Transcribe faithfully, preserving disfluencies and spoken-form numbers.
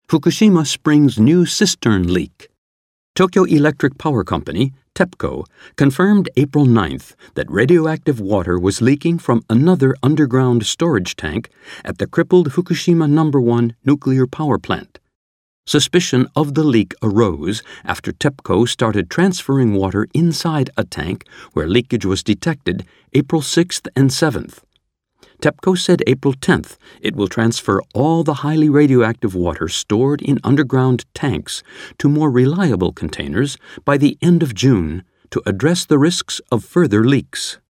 Fukushima springs new cistern leak. Tokyo Electric Power Company, TEPCO, confirmed April ninth that radioactive water was leaking from another underground storage tank at the crippled Fukushima number one nuclear power plant. Suspicion of the leak arose after TEPCO started transferring water inside a tank where leakage was detected April sixth and seventh. TEPCO said April tenth it will transfer all the highly radioactive water stored in underground tanks to more reliable containers by the end of June to address the risks of further leaks.